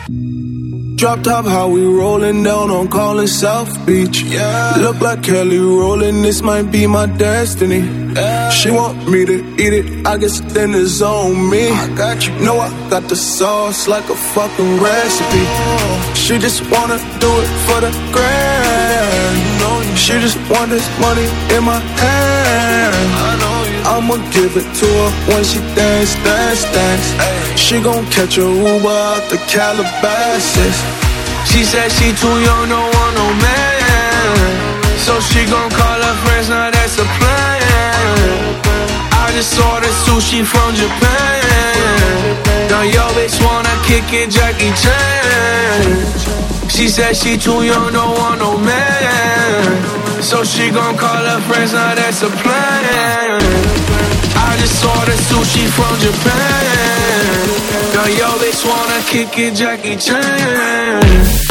Drop top, how we rollin' down on Collins South Beach. Yeah. Look like Kelly rollin', this might be my destiny. Yeah. She want me to eat it, I guess then it's on me. I got you. Know I got the sauce like a fucking recipe. She just wanna do it for the grand. She just want this money in my hand. I'ma give it to her when she dance, dance, dance. She gon' catch a Uber out the Calabasas. She said she too young, don't want no man. So she gon' call her friends, now that's a plan. I just ordered sushi from Japan. Now yo bitch wanna kick it, Jackie Chan. She said she too young, don't want no man. So she gon' call her friends, now that's a plan. I just ordered sushi from Japan. Now yo bitch wanna kick it, Jackie Chan.